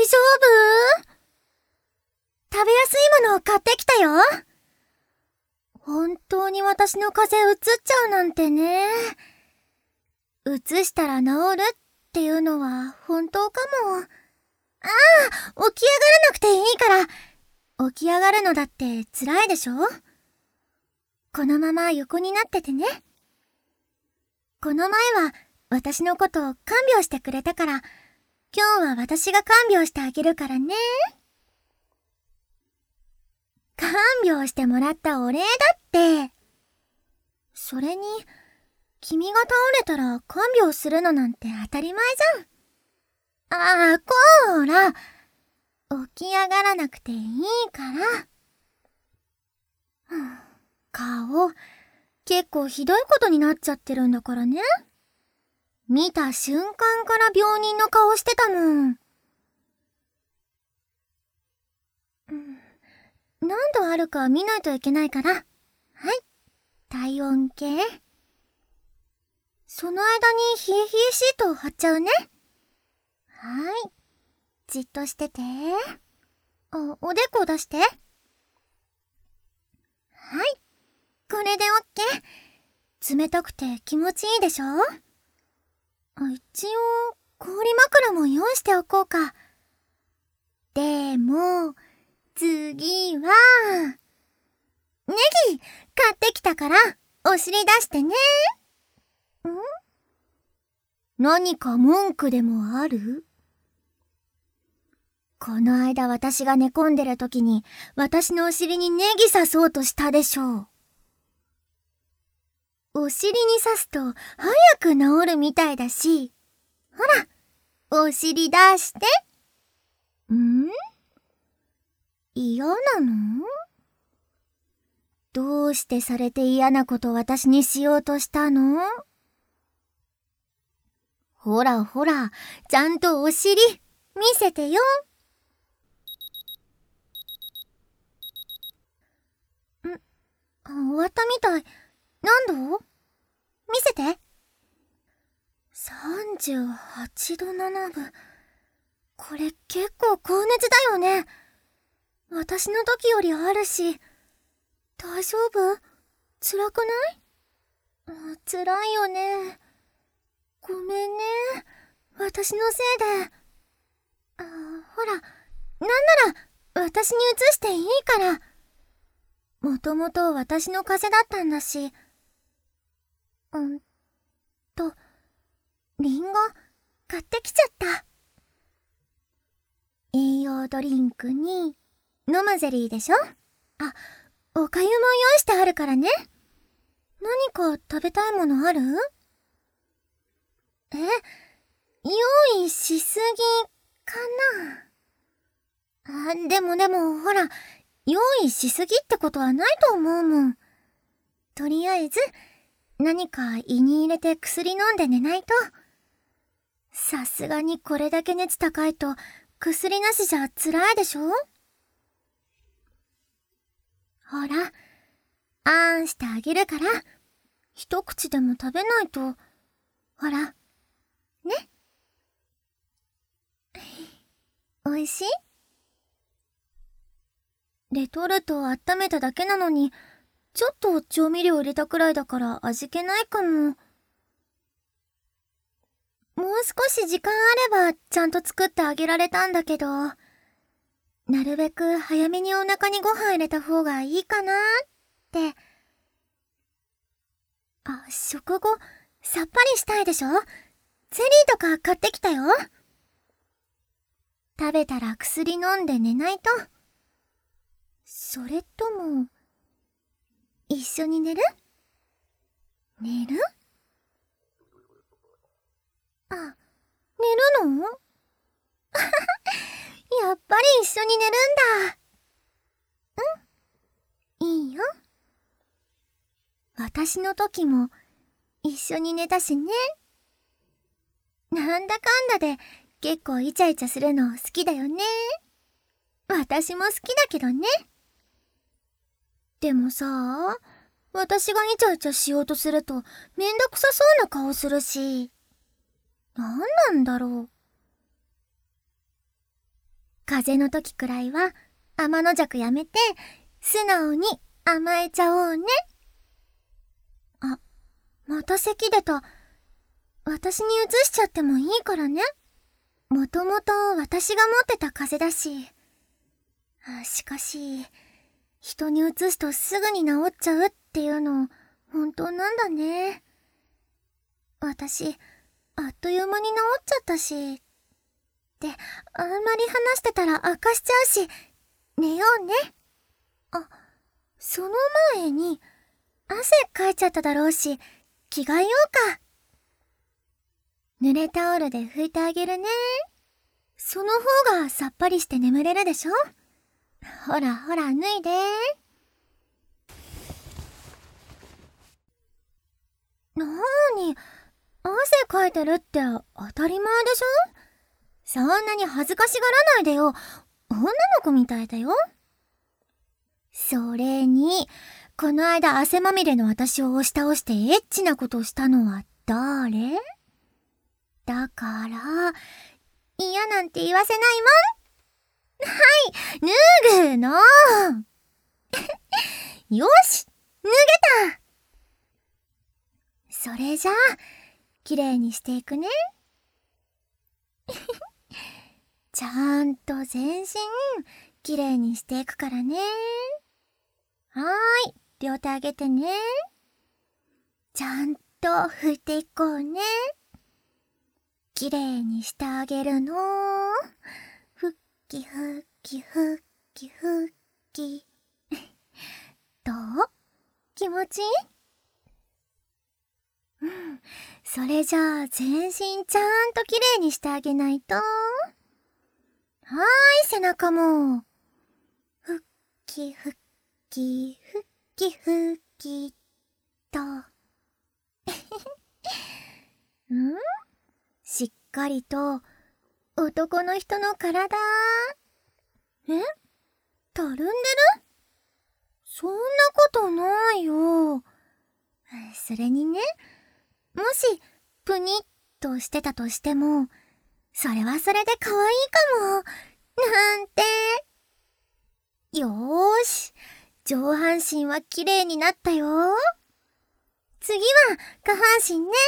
丈夫？食べやすいものを買ってきたよ。本当に私の風邪うつっちゃうなんてね。うつしたら治るっていうのは本当かも。起き上がらなくていいから。起き上がるのだって辛いでしょ？このまま横になっててね。この前は私のことを看病してくれたから、今日は私が看病してあげるからね。看病してもらったお礼だって。それに、君が倒れたら看病するのなんて当たり前じゃん。こーら。起き上がらなくていいから。顔、結構ひどいことになっちゃってるんだからね。見た瞬間から病人の顔してたもん。何度あるか見ないといけないから。はい。体温計。その間に冷え冷えシートを貼っちゃうね。はい。じっとしてて。おでこ出して。はい。これでオッケー。冷たくて気持ちいいでしょ？一応、氷枕も用意しておこうか。でも、次は、ネギ買ってきたからお尻出してね。何か文句でもある？この間私が寝込んでる時に私のお尻にネギ刺そうとしたでしょう。お尻に刺すと早く治るみたいだし、ほら、お尻出して。嫌なの？どうしてされて嫌なこと私にしようとしたの？ほらほら、ちゃんとお尻見せてよ。終わったみたい。何度？見せて。38度7分。これ結構高熱だよね。私の時よりあるし。大丈夫？辛くない？辛いよね。ごめんね。私のせいで。ほら、なんなら私に移していいから。もともと私の風邪だったんだし。リンゴ買ってきちゃった。栄養ドリンクに飲むゼリーでしょ？おかゆも用意してあるからね。何か食べたいものある？用意しすぎかな？でもほら、用意しすぎってことはないと思うもん。とりあえず、何か胃に入れて薬飲んで寝ないと。さすがにこれだけ熱高いと薬なしじゃ辛いでしょ？ほら、あんしてあげるから、一口でも食べないと。ほら、ね。おいしい？レトルトを温めただけなのに、ちょっと調味料入れたくらいだから味気ないかも。もう少し時間あればちゃんと作ってあげられたんだけど、なるべく早めにお腹にご飯入れた方がいいかなって。食後さっぱりしたいでしょ？ゼリーとか買ってきたよ。食べたら薬飲んで寝ないと。それとも、一緒に寝る？寝る？寝るの？やっぱり一緒に寝るんだ。いいよ。私の時も一緒に寝たしね。なんだかんだで結構イチャイチャするの好きだよね。私も好きだけどね。でもさ、私がイチャイチャしようとするとめんどくさそうな顔するし。なんなんだろう。 風邪の時くらいは天の弱やめて素直に甘えちゃおうね。あ、また咳出た。私に移しちゃってもいいからね。もともと私が持ってた風邪だし。しかし、人に移すとすぐに治っちゃうっていうの、本当なんだね。私、あっという間に治っちゃったし。で、あんまり話してたら悪化しちゃうし、寝ようね。あ、その前に、汗かいちゃっただろうし、着替えようか。濡れタオルで拭いてあげるね。その方がさっぱりして眠れるでしょ。ほらほら脱いで。なーに、汗かいてるって当たり前でしょ。そんなに恥ずかしがらないでよ。女の子みたいだよ。それに、この間汗まみれの私を押し倒してエッチなことをしたのは誰？だから、嫌なんて言わせないもん。はい、脱ぐの。よし、脱げた。それじゃあ、きれいにしていくね。ちゃんと全身、きれいにしていくからね。はーい、両手上げてね。ちゃんと拭いていこうね。きれいにしてあげるの。ふっきふっきふっきふっき。どう？気持ちいい？うん。それじゃあ全身ちゃんときれいにしてあげないと。はーい、背中も。ふっきふっきふっきふっきと。ん？しっかりと男の人の体。たるんでる？そんなことないよ。それにね、もしプニッとしてたとしても、それはそれで可愛いかも。なんて。よーし、上半身は綺麗になったよ。次は下半身ね。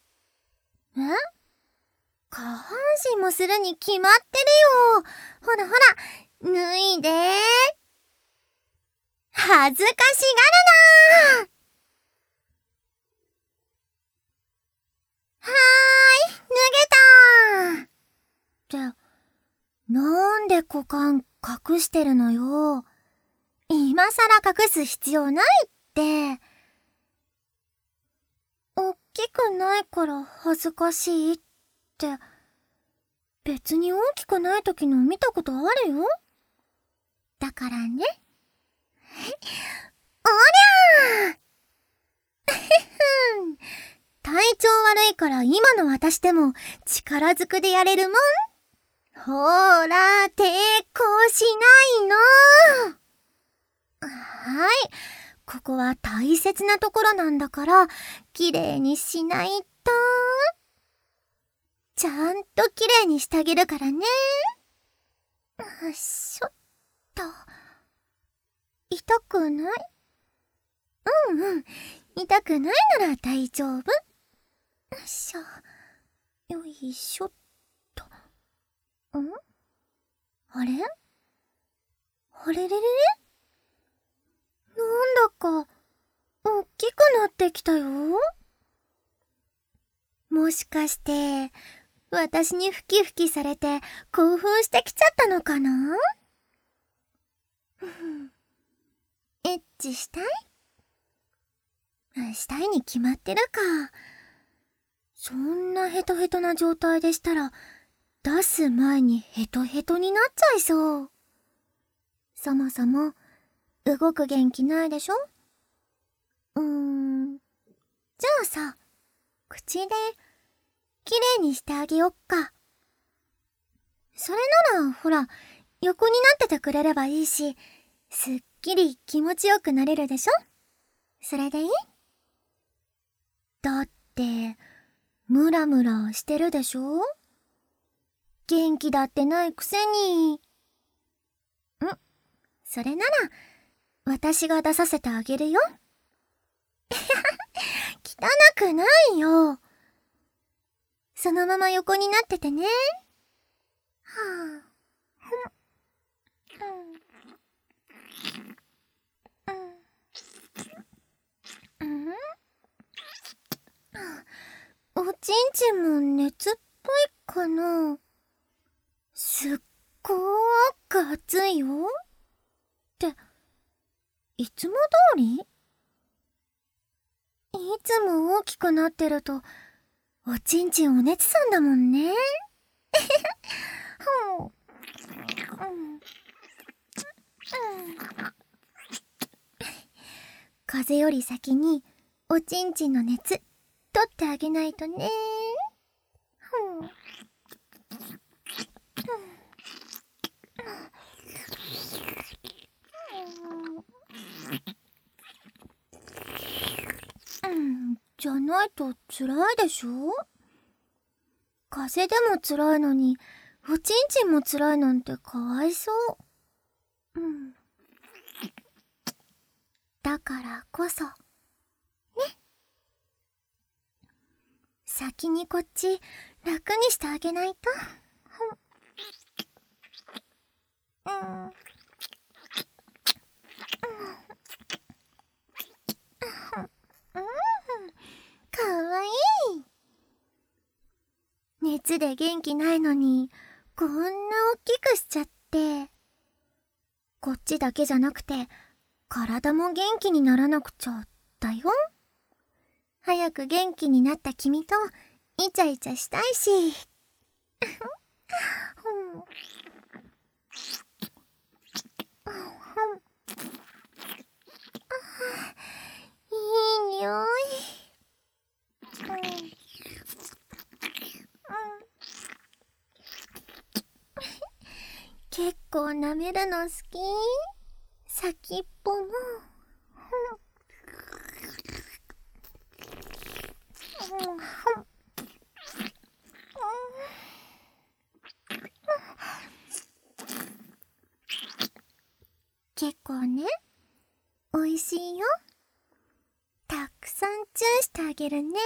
下半身もするに決まってるよ。ほらほら、脱いで。恥ずかしがるな。はーい、脱げた。って、なんで股間隠してるのよ。今さら隠す必要ないって。おっきくないから恥ずかしいって、別に大きくない時の見たことあるよ。だからね。おりゃー体調悪いから今の私でも力ずくでやれるもん。ほーら、抵抗しないの。はい。ここは大切なところなんだから、きれいにしないと。ちゃんときれいにしてあげるからね。よいしょっと。痛くない？うんうん。痛くないなら大丈夫。よいしょ。よいしょっと。あれ？あれれれれ？なんだか、おっきくなってきたよ。もしかして、私にふきふきされて興奮してきちゃったのかな？エッチしたい？したいに決まってるか。そんなヘトヘトな状態でしたら、出す前にヘトヘトになっちゃいそう。そもそも、動く元気ないでしょ？じゃあさ、口で、きれいにしてあげよっか。それなら、ほら、横になっててくれればいいし、すっきり気持ちよくなれるでしょ？それでいい？だって、ムラムラしてるでしょ？元気だってないくせに。 それなら、私が出させてあげるよ。汚くないよ。そのまま横になっててね。はあ。おちんちんも熱っぽいかな。すっごーく熱いよ。って、いつも通り？いつも大きくなってると、おちんちんお熱さんだもんね。風邪より先におちんちんの熱取ってあげないとね。じゃないと辛いでしょ？風邪でも辛いのに、おちんちんも辛いなんてかわいそう。だからこそ、ね。先にこっち楽にしてあげないと。かわいい。熱で元気ないのに、こんな大きくしちゃって。こっちだけじゃなくて、体も元気にならなくちゃだよ。早く元気になった君とイチャイチャしたいし。いい匂い。結構舐めるの好き。先っぽも。結構ね、おいしいよ。たくさんチューしてあげるね。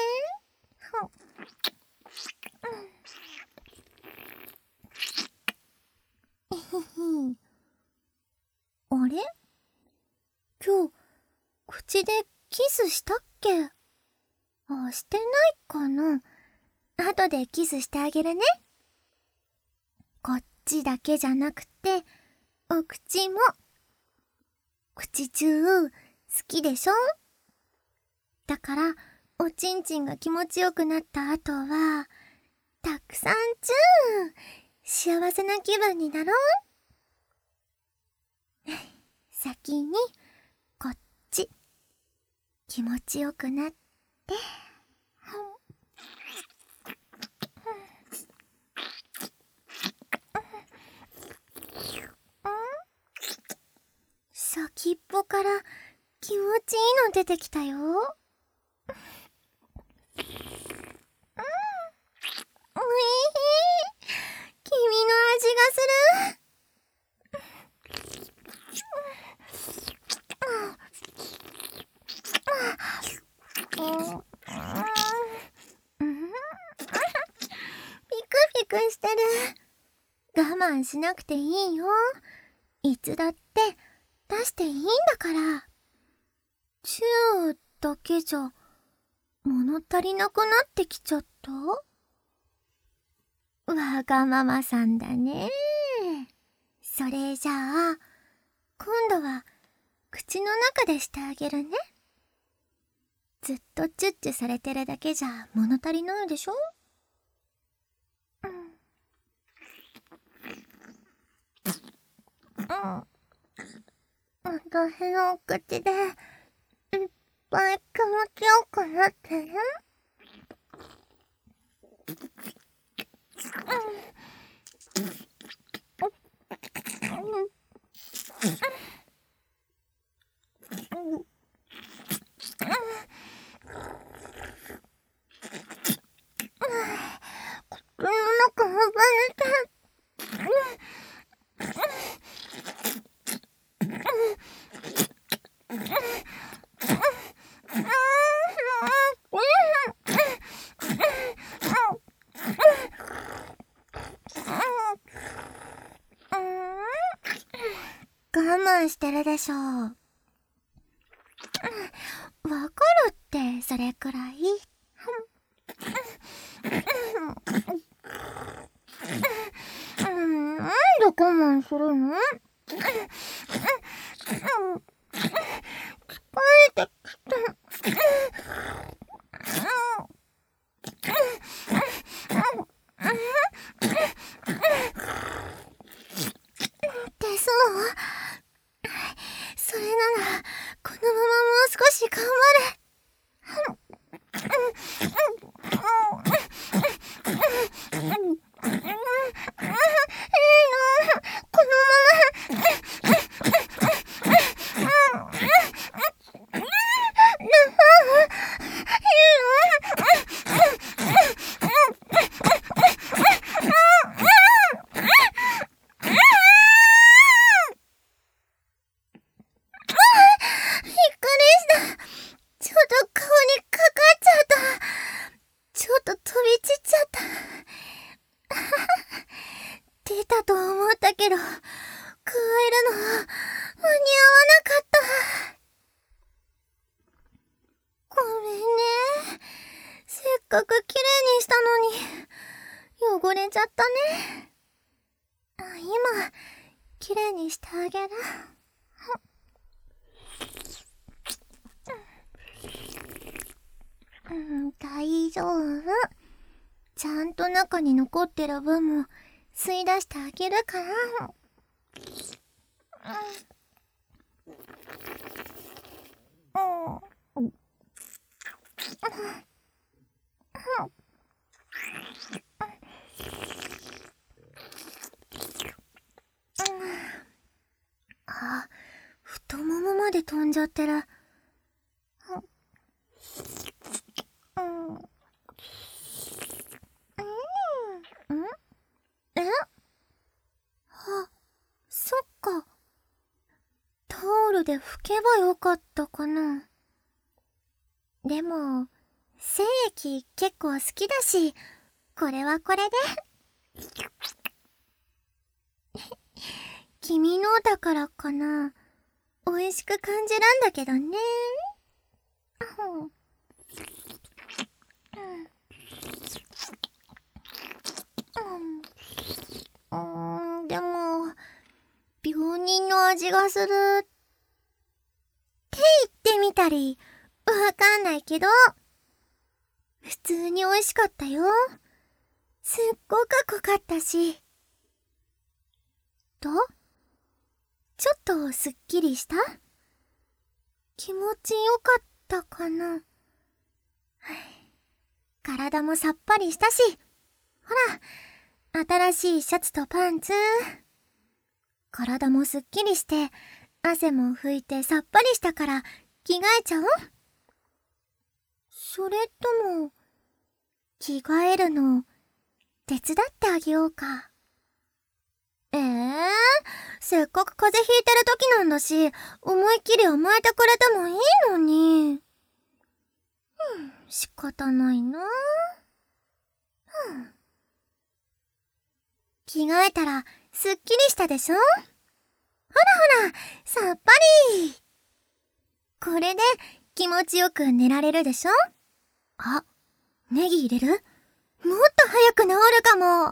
あれ？今日、口でキスしたっけ？してないかな？後でキスしてあげるね。こっちだけじゃなくて、お口も。口中、好きでしょ？だから、おちんちんが気持ちよくなった後は、たくさんチュー！幸せな気分になろう。先に、こっち。気持ちよくなって。先っぽから気持ちいいの出てきたよ。君の味がする。ピクピクしてる。我慢しなくていいよ。いつだって出していいんだから。チューだけじゃ物足りなくなってきちゃった？わがままさんだね。それじゃあ、今度は口の中でしてあげるね。ずっとチュッチュされてるだけじゃ物足りないでしょ？私の口でいっぱい気持ちよくなってね。口の中がばれて。 我慢してるでしょう。わかるって、それくらい。なんで我慢するの？疲れてきた。ですの？それなら、このままもう少し頑張れ。出たと思ったけど、加えるの間に合わなかった。ごめんね。せっかく綺麗にしたのに、汚れちゃったね。今、綺麗にしてあげる。大丈夫。ちゃんと中に残ってる分も吸い出してあげるから。あ、太ももまで飛んじゃってる。そっか。タオルで拭けばよかったかな。でも、精液結構好きだし、これはこれで。君のだからかな。美味しく感じるんだけどね。でも、病人の味がするって言ってみたり、わかんないけど、普通に美味しかったよ。すっごく濃かったし。どう？ちょっとすっきりした？気持ちよかったかな。体もさっぱりしたし、ほら、新しいシャツとパンツ。体もすっきりして、汗も拭いてさっぱりしたから着替えちゃおう？それとも、着替えるの手伝ってあげようか。せっかく風邪ひいてる時なんだし、思いっきり甘えてくれてもいいのに。仕方ないな。着替えたらすっきりしたでしょ？ほらほら、さっぱり。これで気持ちよく寝られるでしょ？あ、ネギ入れる？もっと早く治るかも。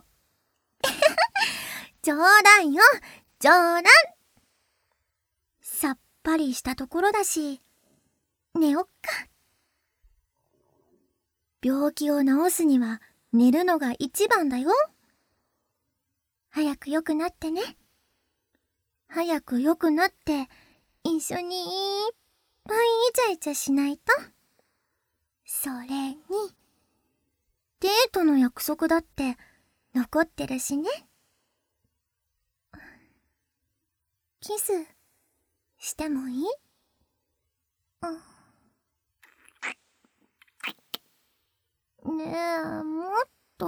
冗談よ、冗談。さっぱりしたところだし、寝よっか。病気を治すには寝るのが一番だよ。早く良くなってね。早く良くなって一緒にいっぱいイチャイチャしないと。それに、デートの約束だって残ってるしね。キスしてもいい？ねえ、もっと。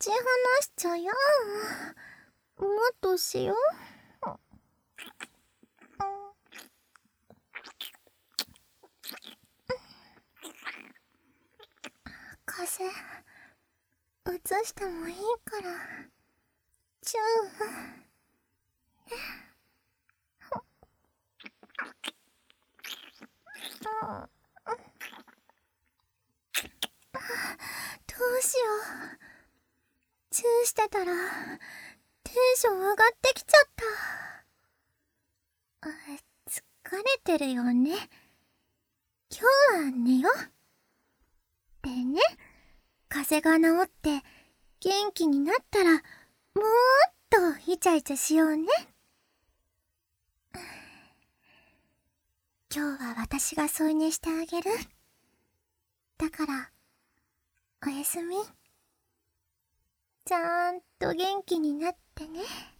ち離しちゃやん。もっとしよう。風邪移してもいいからチュー。どうしよう。チューしてたらテンション上がってきちゃった。疲れてるよね。今日は寝よ。でね、風邪が治って元気になったらもっとイチャイチャしようね。今日は私が添い寝してあげる。だからおやすみ。ちゃんと元気になってね。